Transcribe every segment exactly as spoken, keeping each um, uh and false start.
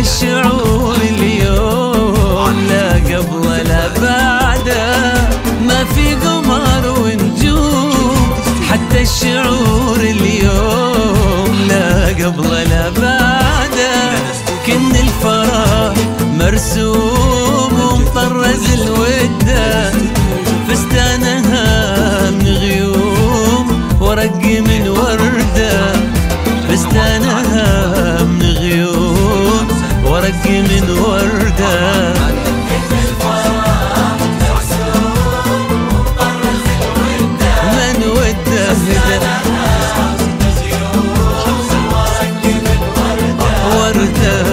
الشعور اليوم لا قبل لا بعده، ما في قمر ونجوم. حتى الشعور اليوم لا قبل لا بعده، كن الفرح مرسوم ومطرز الوده، فستانها من غيوم ورق من ورده، فستانها من غيوم ورق من ورده. من وده ورده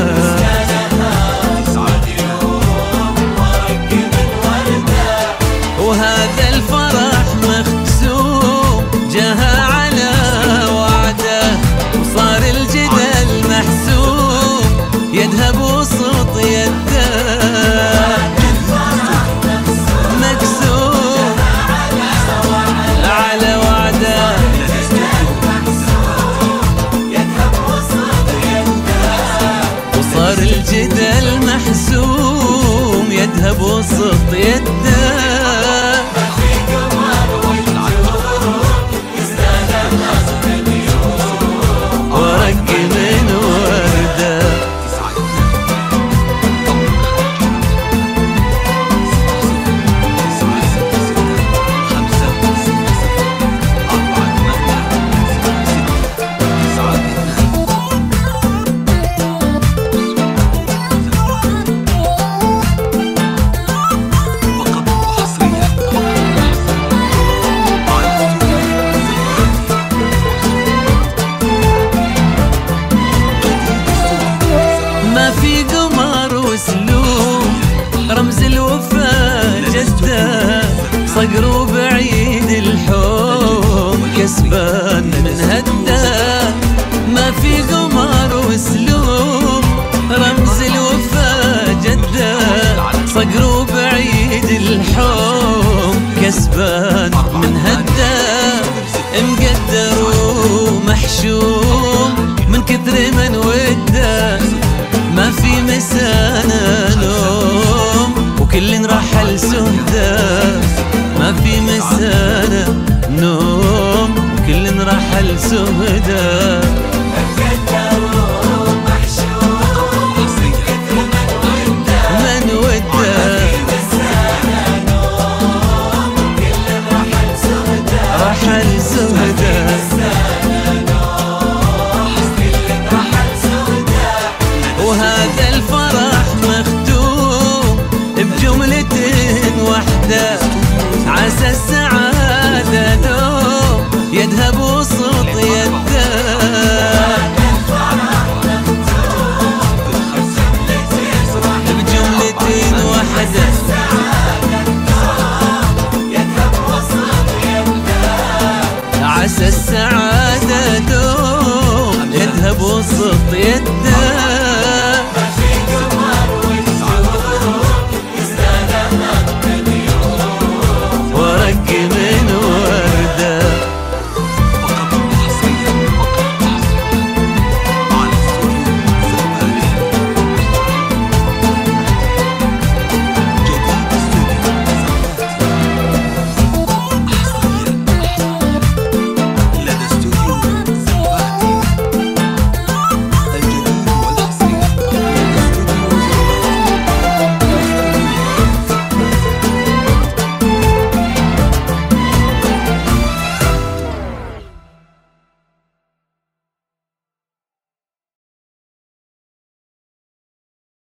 وهذا الفرح مختوم جاها على وعده، وصار الجدل محسوم يدها بوسط يده، مكسوم على وعده، وصار الجدل محسوم يدها بوسط يده. ما في قمر وسلوم رمز الوفا جده، صقر بعيد الحوم كسبان من هده. ما في قمر وسلوم رمز الوفا جده، صقر بعيد الحوم كسبان من هده. مقدر ومحشوم من كثر من وده، ما في مسانا نوم وكل رحل سهده، ما في مسانا نوم وكل رحل سهده. من وده رحل سهده، وهذا الفرح مختوم بجملة وحدة، عسى السعادة دوم يدها بوسط يده. بجملة وحدة عسى السعادة دوم يدها بوسط يده.